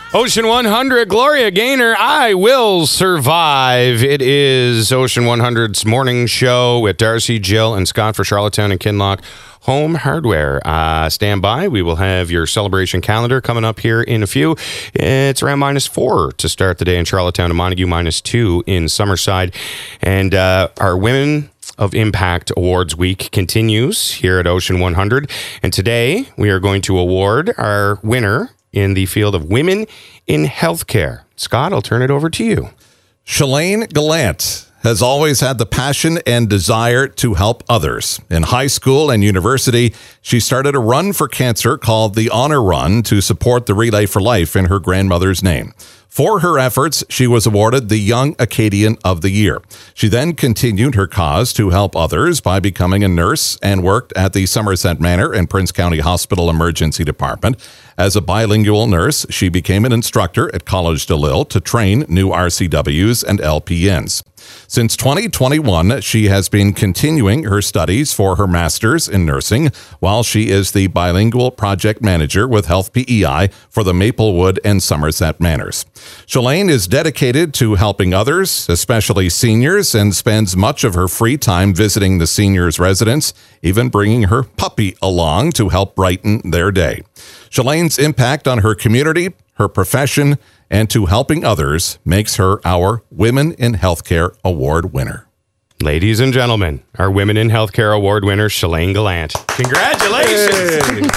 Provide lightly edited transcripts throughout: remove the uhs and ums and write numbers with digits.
Ocean 100, Gloria Gaynor, I Will Survive. It is Ocean 100's morning show with Darcy, Jill, and Scott for Charlottetown and Kinloch Home Hardware. Stand by. We will have your celebration calendar coming up here in a few. It's around -4 to start the day in Charlottetown and Montague, -2 in Summerside. And our Women of Impact Awards Week continues here at Ocean 100. And today we are going to award our winner in the field of women in healthcare. Scott, I'll turn it over to you. Shalane Gallant has always had the passion and desire to help others. In high school and university, she started a run for cancer called the Honor Run to support the Relay for Life in her grandmother's name. For her efforts, she was awarded the Young Acadian of the Year. She then continued her cause to help others by becoming a nurse and worked at the Somerset Manor and Prince County Hospital Emergency Department. As a bilingual nurse, she became an instructor at College de Lisle to train new RCWs and LPNs. Since 2021, she has been continuing her studies for her master's in nursing, while she is the bilingual project manager with Health PEI for the Maplewood and Somerset Manors. Shalane is dedicated to helping others, especially seniors, and spends much of her free time visiting the seniors' residence, even bringing her puppy along to help brighten their day. Shalane's impact on her community, her profession, and to helping others makes her our Women in Healthcare Award winner. Ladies and gentlemen, our Women in Healthcare Award winner, Shalane Gallant. Congratulations.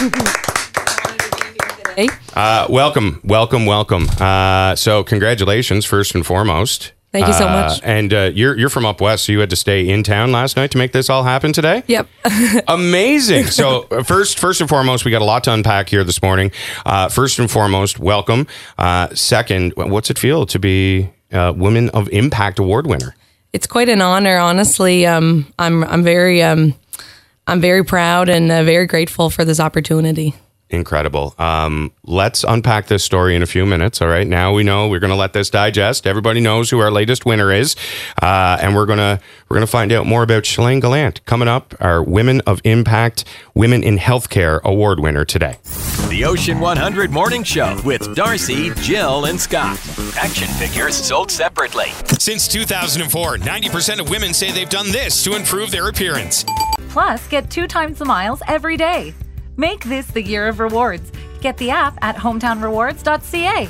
Hey. Welcome. So congratulations, first and foremost. Thank you so much. And you're from up west, so you had to stay in town last night to make this all happen today? Yep. Amazing. So first and foremost, we got a lot to unpack here this morning. First and foremost, welcome. Second, what's it feel to be Women of Impact Award winner? It's quite an honor, honestly. I'm very proud and very grateful for this opportunity. Incredible. Let's unpack this story in a few minutes. All right. Now we know we're going to let this digest. Everybody knows who our latest winner is. And we're going to find out more about Shalane Gallant. Coming up, our Women of Impact, Women in Healthcare Award winner today. The Ocean 100 Morning Show with Darcy, Jill, and Scott. Action figures sold separately. Since 2004, 90% of women say they've done this to improve their appearance. Plus, get 2 times the miles every day. Make this the year of rewards. Get the app at hometownrewards.ca.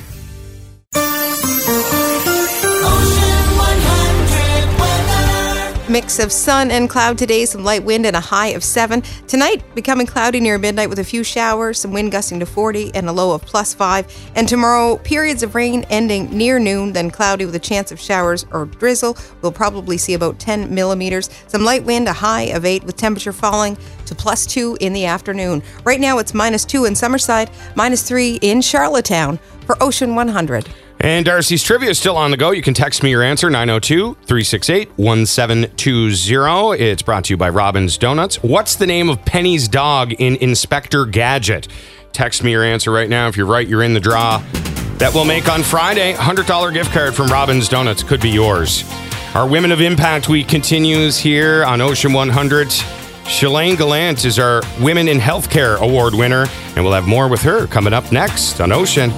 Mix of sun and cloud today, some light wind and a high of 7. Tonight, becoming cloudy near midnight with a few showers, some wind gusting to 40 and a low of +5. And tomorrow, periods of rain ending near noon, then cloudy with a chance of showers or drizzle. We'll probably see about 10 millimeters. Some light wind, a high of 8 with temperature falling to +2 in the afternoon. Right now, it's -2 in Summerside, -3 in Charlottetown for Ocean 100. And Darcy's Trivia is still on the go. You can text me your answer, 902-368-1720. It's brought to you by Robin's Donuts. What's the name of Penny's dog in Inspector Gadget? Text me your answer right now. If you're right, you're in the draw. That we'll make on Friday. $100 gift card from Robin's Donuts could be yours. Our Women of Impact Week continues here on Ocean 100. Shalane Gallant is our Women in Healthcare Award winner, and we'll have more with her coming up next on Ocean.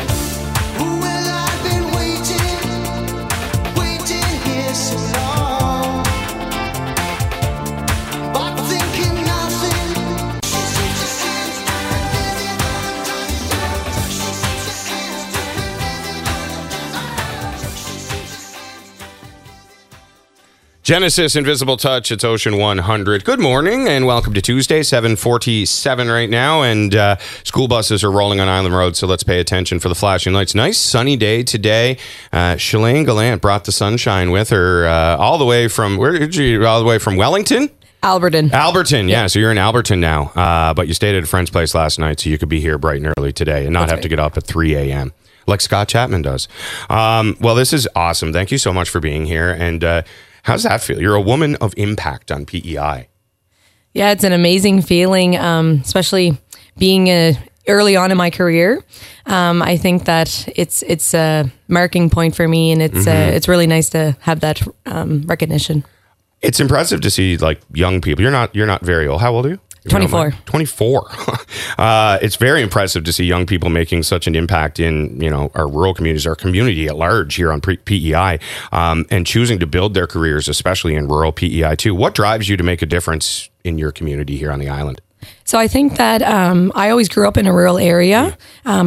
Genesis Invisible Touch, it's Ocean 100. Good morning and welcome to Tuesday, 7:47 right now, and school buses are rolling on Island Road, so let's pay attention for the flashing lights. Nice sunny day today. Shalane Gallant brought the sunshine with her all the way from, where did you, all the way from Wellington? Alberton, yeah. So you're in Alberton now, but you stayed at a friend's place last night, so you could be here bright and early today and not have to get up at 3 a.m. like Scott Chapman does. Well, this is awesome. Thank you so much for being here, and how's that feel? You're a woman of impact on PEI. Yeah, it's an amazing feeling, especially being early on in my career. I think that it's a marking point for me, and it's really nice to have that recognition. It's impressive to see like young people. You're not very old. How old are you? if you don't 24. mind. 24. It's very impressive to see young people making such an impact in, our rural communities, our community at large here on PEI, and choosing to build their careers, especially in rural PEI too. What drives you to make a difference in your community here on the island? So I think that I always grew up in a rural area.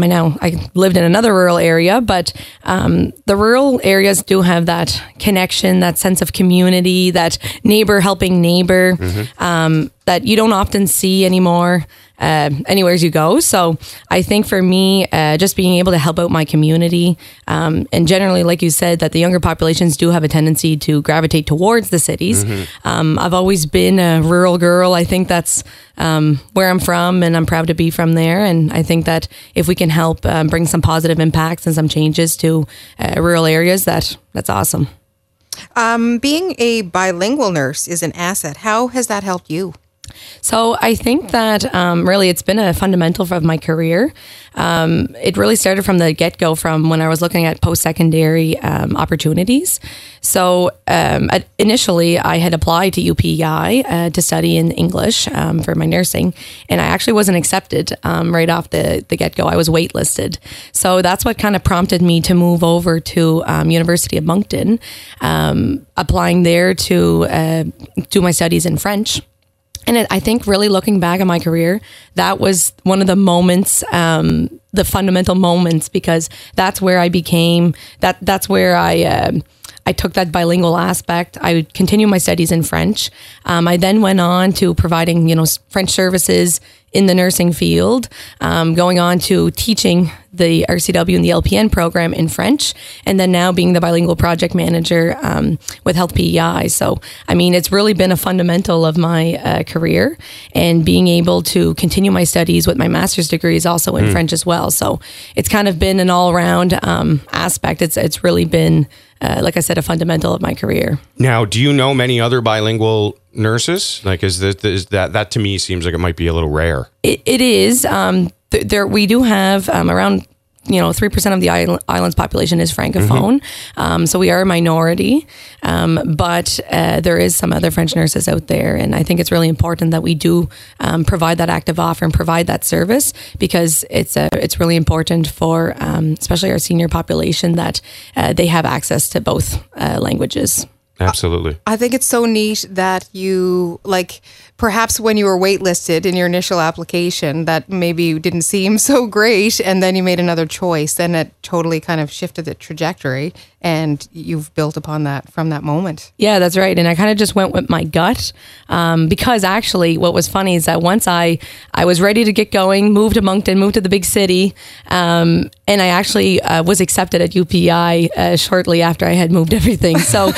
I lived in another rural area, but the rural areas do have that connection, that sense of community, that neighbor helping neighbor, that you don't often see anymore anywhere you go. So I think for me, just being able to help out my community, and generally, like you said, that the younger populations do have a tendency to gravitate towards the cities. I've always been a rural girl. I think that's where I'm from, and I'm proud to be from there. And I think that if we can help bring some positive impacts and some changes to rural areas, that's awesome. Being a bilingual nurse is an asset. How has that helped you? So I think that really it's been a fundamental of my career. It really started from the get-go, from when I was looking at post-secondary opportunities. So initially I had applied to UPEI to study in English for my nursing, and I actually wasn't accepted right off the get-go. I was waitlisted. So that's what kind of prompted me to move over to University of Moncton, applying there to do my studies in French. And I think really looking back on my career, that was one of the moments, the fundamental moments, because that's where I became, that's where I took that bilingual aspect. I would continue my studies in French. I then went on to providing, French services in the nursing field, going on to teaching the RCW and the LPN program in French, and then now being the bilingual project manager with Health PEI. So, it's really been a fundamental of my career, and being able to continue my studies with my master's degree is also in French as well. So it's kind of been an all-around aspect. It's really been, like I said, a fundamental of my career. Now, do you know many other bilingual nurses? Like, is that to me seems like it might be a little rare. It is. There we do have around 3% of the island's population is francophone, so we are a minority. But there is some other French nurses out there, and I think it's really important that we do provide that active offer and provide that service, because it's really important for especially our senior population that they have access to both languages. Absolutely. I think it's so neat that you, perhaps when you were waitlisted in your initial application, that maybe didn't seem so great, and then you made another choice, then it totally kind of shifted the trajectory, and you've built upon that from that moment. Yeah, that's right. And I kind of just went with my gut, because actually what was funny is that once I was ready to get going, moved to Moncton, moved to the big city, and I actually was accepted at UPEI shortly after I had moved everything. So,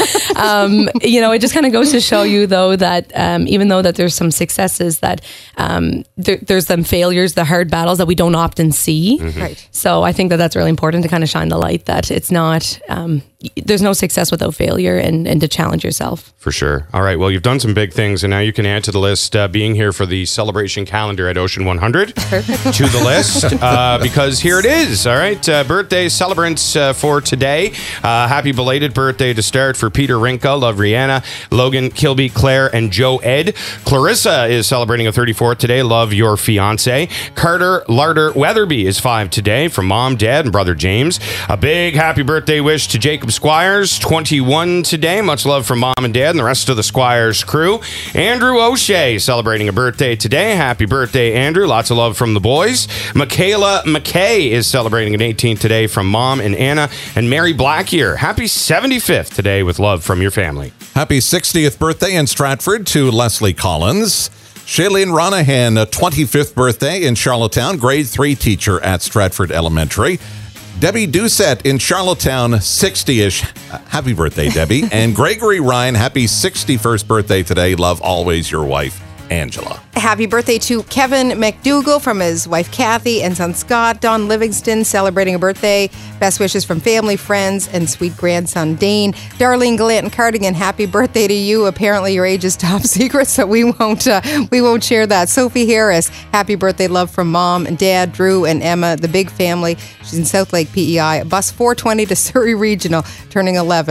it just kind of goes to show you, though, that even though that there's some successes, that there's some failures, the hard battles that we don't often see. Right. So I think that that's really important to kind of shine the light that it's not, there's no success without failure, and to challenge yourself. For sure. All right. Well, you've done some big things, and now you can add to the list being here for the celebration calendar at Ocean 100 to the list, because here it is. All right. Birthday celebrants for today. Happy belated birthday to start for Peter Rinka, love Rihanna, Logan Kilby, Claire, and Joe Ed. Clarissa is celebrating a 34th today. Love your fiance. Carter Larder Weatherby is 5 today from mom, dad, and brother James. A big happy birthday wish to Jacob Squires, 21 today. Much love from mom and dad and the rest of the Squires crew. Andrew O'Shea celebrating a birthday today. Happy birthday, Andrew. Lots of love from the boys. Michaela McKay is celebrating an 18th today from mom and Anna. And Mary Blackyear, happy 75th today with love from your family. Happy 60th birthday in Stratford to Leslie Collins. Shailene Ronahan, a 25th birthday in Charlottetown, grade 3 teacher at Stratford Elementary. Debbie Doucette in Charlottetown, 60-ish. Happy birthday, Debbie. And Gregory Ryan, happy 61st birthday today. Love always, your wife, Angela. Happy birthday to Kevin McDougall from his wife Kathy and son Scott. Don Livingston celebrating a birthday. Best wishes from family, friends, and sweet grandson Dane. Darlene Gallant and Cardigan, happy birthday to you. Apparently your age is top secret, so we won't share that. Sophie Harris, happy birthday, love from mom and dad, Drew and Emma, the big family. She's in South Lake PEI. Bus 420 to Surrey Regional, turning 11.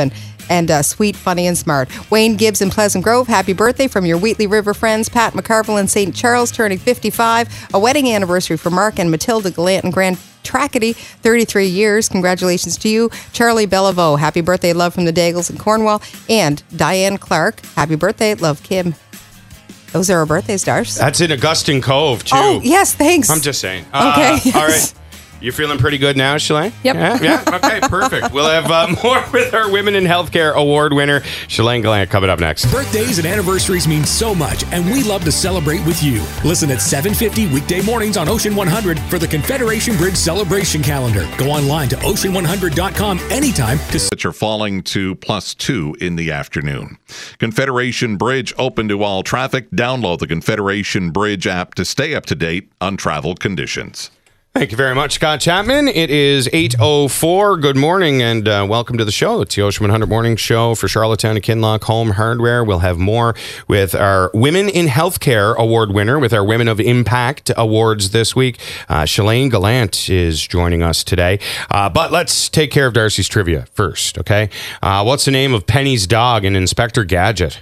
and sweet, funny, and smart. Wayne Gibbs in Pleasant Grove, happy birthday from your Wheatley River friends. Pat McCarville in St. Charles turning 55. A wedding anniversary for Mark and Matilda Gallant in Grand Trackety, 33 years. Congratulations to you. Charlie Bellevaux, happy birthday, love from the Daigles in Cornwall. And Diane Clark, happy birthday, love Kim. Those are our birthday stars. That's in Augustine Cove, too. Oh, yes, thanks. I'm just saying. Okay. Yes. All right. You feeling pretty good now, Shalane? Yep. Yeah? Okay, perfect. We'll have more with our Women in Healthcare Award winner, Shalane Gallant, coming up next. Birthdays and anniversaries mean so much, and we love to celebrate with you. Listen at 7:50 weekday mornings on Ocean 100 for the Confederation Bridge celebration calendar. Go online to ocean100.com anytime to That you're falling to +2 in the afternoon. Confederation Bridge open to all traffic. Download the Confederation Bridge app to stay up to date on travel conditions. Thank you very much, Scott Chapman. It is 8:04. Good morning and welcome to the show. It's the Ocean 100 Morning Show for Charlottetown and Kinloch Home Hardware. We'll have more with our Women in Healthcare Award winner with our Women of Impact Awards this week. Shalane Gallant is joining us today. But let's take care of Darcy's trivia first, okay? What's the name of Penny's dog in Inspector Gadget?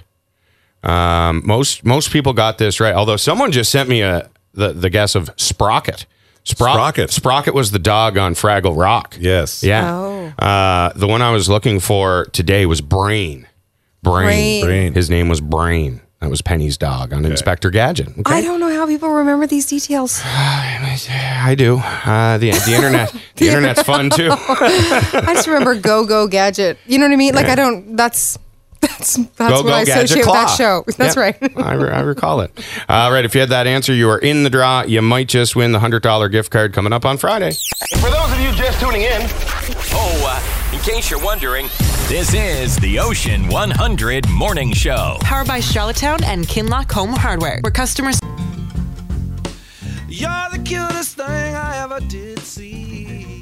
Most people got this right, although someone just sent me the guess of Sprocket. Sprocket was the dog on Fraggle Rock. Yes. Yeah. Oh. The one I was looking for today was Brain. Brain. His name was Brain. That was Penny's dog on Inspector Gadget. Okay? I don't know how people remember these details. I do. The internet. The internet's fun too. I just remember Go Gadget. You know what I mean? Like, I don't, that's what I associate with that show. That's right. I recall it. All right. If you had that answer, you are in the draw. You might just win the $100 gift card coming up on Friday. For those of you just tuning in, In case you're wondering, this is the Ocean 100 Morning Show. Powered by Charlottetown and Kinloch Home Hardware, where customers... You're the cutest thing I ever did see.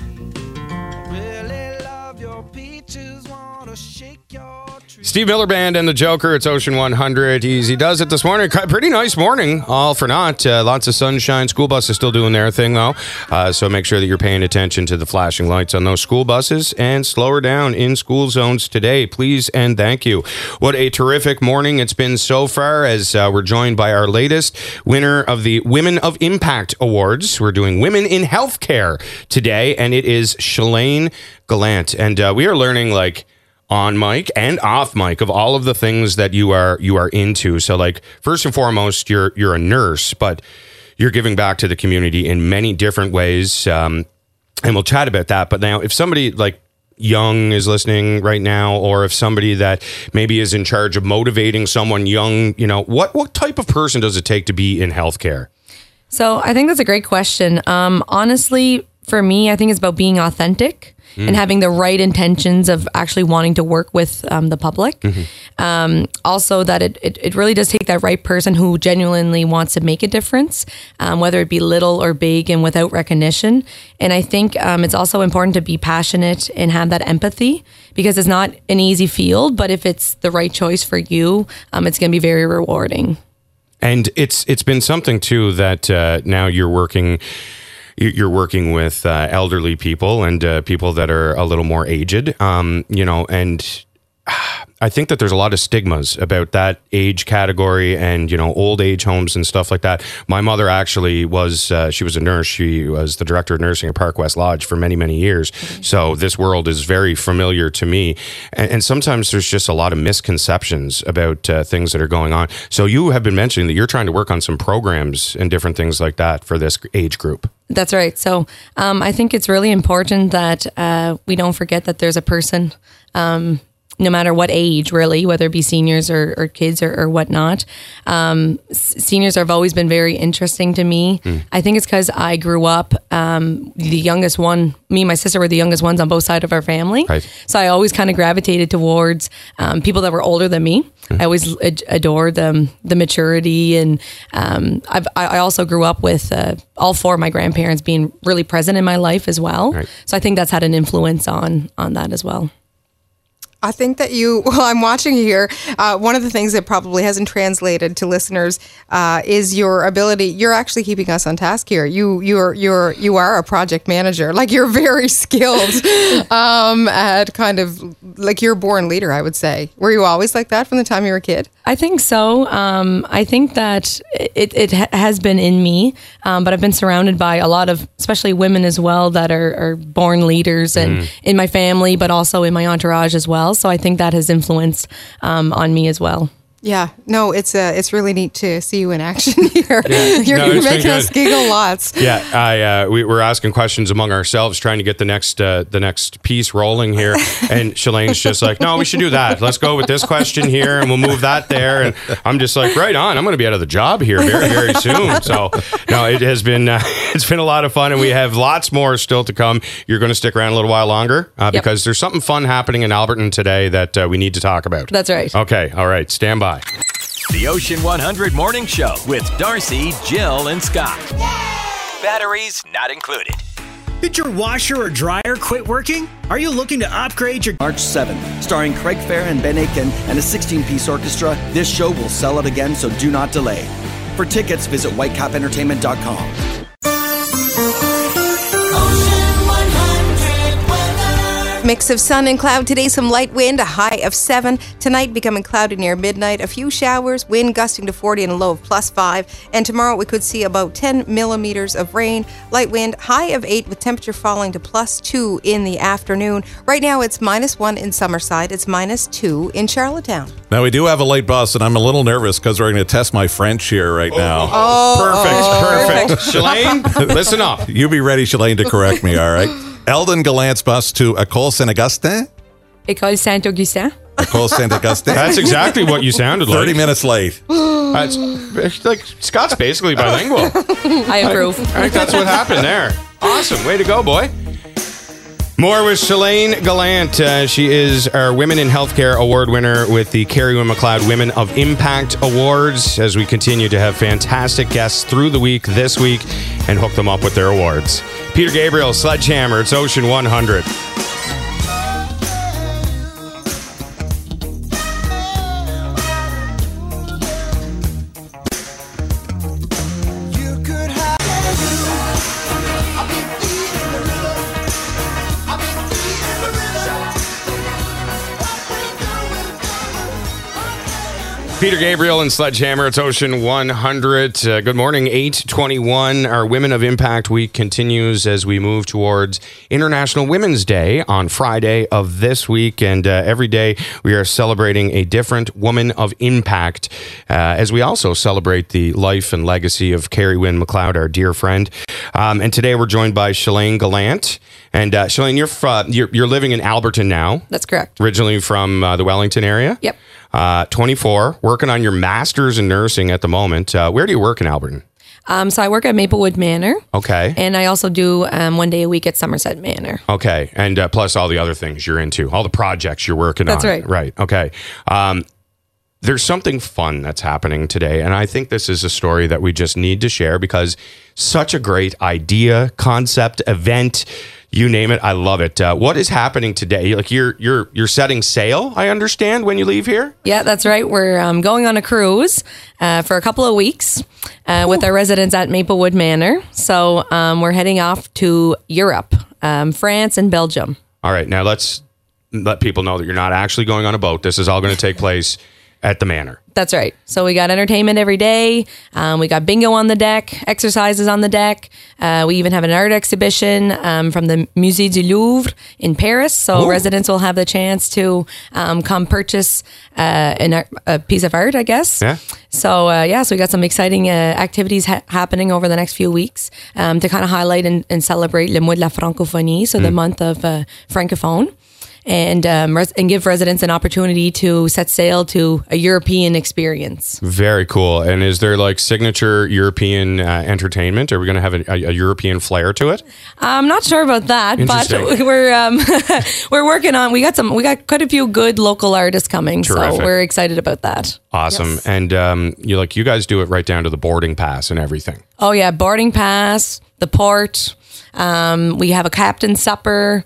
Really love your peaches, wanna shake your tree. Steve Miller Band and the Joker. It's Ocean 100. He does it this morning. Pretty nice morning, all for naught. Lots of sunshine. School bus is still doing their thing, though. So make sure that you're paying attention to the flashing lights on those school buses and slow her down in school zones today, please and thank you. What a terrific morning it's been so far, as we're joined by our latest winner of the Women of Impact Awards. We're doing Women in Healthcare today, and it is Shalane Gallant. And we are learning, like, on mic and off mic, of all of the things that you are into. So, like, first and foremost, you're a nurse, but you're giving back to the community in many different ways. And we'll chat about that. But now, if somebody like young is listening right now, or if somebody that maybe is in charge of motivating someone young, you know, what type of person does it take to be in healthcare? So I think that's a great question. Honestly, for me, I think it's about being authentic and having the right intentions of actually wanting to work with the public. Also, that it really does take that right person who genuinely wants to make a difference, whether it be little or big and without recognition. And I think it's also important to be passionate and have that empathy, because it's not an easy field, but if it's the right choice for you, it's going to be very rewarding. And it's been something too that now you're working with elderly people and people that are a little more aged, and I think that there's a lot of stigmas about that age category and, old age homes and stuff like that. My mother actually was, she was a nurse. She was the director of nursing at Park West Lodge for many, many years. So this world is very familiar to me. And sometimes there's just a lot of misconceptions about things that are going on. So you have been mentioning that you're trying to work on some programs and different things like that for this age group. That's right. So I think it's really important that we don't forget that there's a person, no matter what age, really, whether it be seniors or kids or whatnot. Seniors have always been very interesting to me. I think it's because I grew up the youngest one. Me and my sister were the youngest ones on both sides of our family. Right. So I always kind of gravitated towards people that were older than me. I always adored them, the maturity. And I also grew up with all four of my grandparents being really present in my life as well. Right. So I think that's had an influence on that as well. I think that I'm watching you here. One of the things that probably hasn't translated to listeners is your ability. You're actually keeping us on task here. You are a project manager. Like, you're very skilled at kind of like, you're a born leader, I would say. Were you always like that from the time you were a kid? I think so. I think that it has been in me, but I've been surrounded by a lot of, especially women as well, that are born leaders, and in my family, but also in my entourage as well. So I think that has influenced on me as well. Yeah, no, it's really neat to see you in action here. Yeah. You're making us giggle lots. Yeah, we were asking questions among ourselves, trying to get the next piece rolling here, and Shalane's just like, no, we should do that. Let's go with this question here, and we'll move that there. And I'm just like, right on. I'm going to be out of the job here very, very soon. So no, it has been it's been a lot of fun, and we have lots more still to come. You're going to stick around a little while longer because there's something fun happening in Alberton today that we need to talk about. That's right. Okay, all right, stand by. The Ocean 100 Morning Show with Darcy, Jill, and Scott. Batteries not included. Did your washer or dryer quit working? Are you looking to upgrade your... March 7th, starring Craig Fair and Ben Aiken and a 16-piece orchestra, this show will sell out again, so do not delay. For tickets, visit whitecapentertainment.com. Mix of sun and cloud today, some light wind, a high of 7. Tonight becoming cloudy near midnight, a few showers, wind gusting to 40 and a low of +5. And tomorrow we could see about 10 millimeters of rain, light wind, high of 8 with temperature falling to +2 in the afternoon. Right now it's -1 in Summerside, it's -2 in Charlottetown. Now, we do have a late bus, and I'm a little nervous because we're going to test my French here right now. Perfect. Shalane, listen up. You be ready, Shalane, to correct me, all right? Eldon Gallant's bus to École Saint-Augustin. École Saint-Augustin. École Saint-Augustin. That's exactly what you sounded like. 30 minutes late. That's like, Scott's basically bilingual. I approve. I think that's what happened there. Awesome. Way to go, boy. More with Shalane Gallant. She is our Women in Healthcare Award winner with the Carrie Wynne McLeod Women of Impact Awards, as we continue to have fantastic guests through the week this week and hook them up with their awards. Peter Gabriel, Sledgehammer, it's Ocean 100. Peter Gabriel and Sledgehammer, it's Ocean 100. Good morning, 8:21. Our Women of Impact Week continues as we move towards International Women's Day on Friday of this week. And every day we are celebrating a different woman of impact as we also celebrate the life and legacy of Carrie Wynne McLeod, our dear friend. And today we're joined by Shalane Gallant. And Shalane, you're living in Alberton now. That's correct. Originally from the Wellington area? Yep. 24, working on your master's in nursing at the moment. Where do you work in Alberton? So I work at Maplewood Manor. Okay. And I also do 1 day a week at Somerset Manor. Okay. And plus all the other things you're into, all the projects you're working on. That's right. Right. Okay. There's something fun that's happening today. And I think this is a story that we just need to share because such a great idea, concept, event, you name it. I love it. What is happening today? Like you're setting sail, I understand, when you leave here? Yeah, that's right. We're going on a cruise for a couple of weeks with our residents at Maplewood Manor. So we're heading off to Europe, France and Belgium. All right. Now let's let people know that you're not actually going on a boat. This is all going to take place at the manor. That's right. So we got entertainment every day. We got bingo on the deck, exercises on the deck. We even have an art exhibition from the Musée du Louvre in Paris. So residents will have the chance to come purchase a piece of art, I guess. Yeah. So, so we got some exciting activities happening over the next few weeks to kind of highlight and celebrate Le Mois de la Francophonie, so the month of Francophone. And give residents an opportunity to set sail to a European experience. Very cool. And is there like signature European entertainment? Are we going to have a European flair to it? I'm not sure about that, but we're working on. We got quite a few good local artists coming, Terrific. So we're excited about that. Awesome. Yes. And you guys do it right down to the boarding pass and everything. Oh yeah, boarding pass, the port. We have a captain's supper.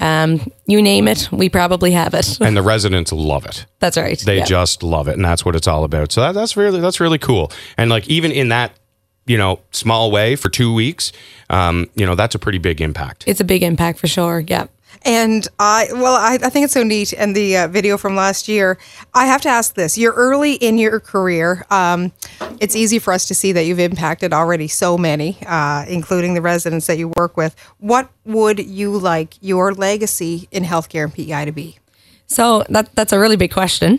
You name it, we probably have it. And the residents love it. That's right. They just love it, and that's what it's all about. So that's really cool. And like even in that, small way for 2 weeks, that's a pretty big impact. It's a big impact for sure. Yeah. And I think it's so neat. And the video from last year, I have to ask this. You're early in your career. It's easy for us to see that you've impacted already so many, including the residents that you work with. What would you like your legacy in healthcare and PEI to be? So that's a really big question.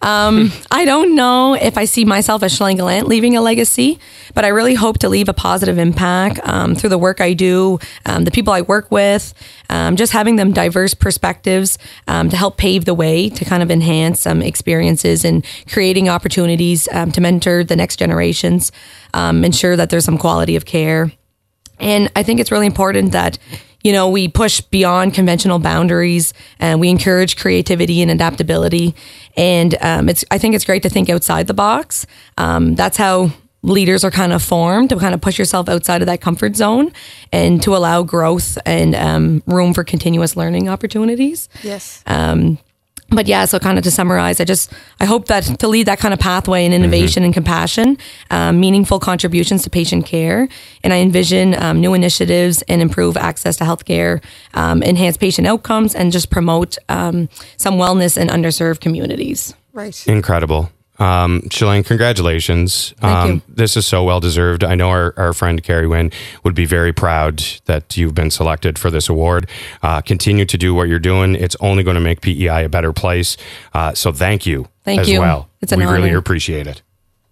I don't know if I see myself as Shalane Gallant leaving a legacy, but I really hope to leave a positive impact through the work I do, the people I work with, just having them diverse perspectives to help pave the way to kind of enhance some experiences and creating opportunities to mentor the next generations, ensure that there's some quality of care. And I think it's really important that we push beyond conventional boundaries and we encourage creativity and adaptability. And I think it's great to think outside the box. That's how leaders are kind of formed, to kind of push yourself outside of that comfort zone and to allow growth and room for continuous learning opportunities. Yes. But yeah, so kind of to summarize, I hope that to lead that kind of pathway in innovation and compassion, meaningful contributions to patient care. And I envision new initiatives and improve access to healthcare, enhance patient outcomes, and just promote some wellness in underserved communities. Right. Incredible. Shalane, congratulations. Thank you. This is so well deserved. I know our friend Carrie Wynn would be very proud that you've been selected for this award. Continue to do what you're doing. It's only going to make PEI a better place. So thank you. Thank you. Well. It's an we honor. really appreciate it.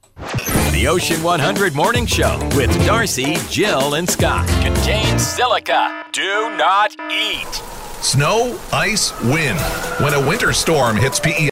The Ocean 100 Morning Show with Darcy, Jill, and Scott contains silica. Do not eat. Snow, ice, wind. When a winter storm hits PEI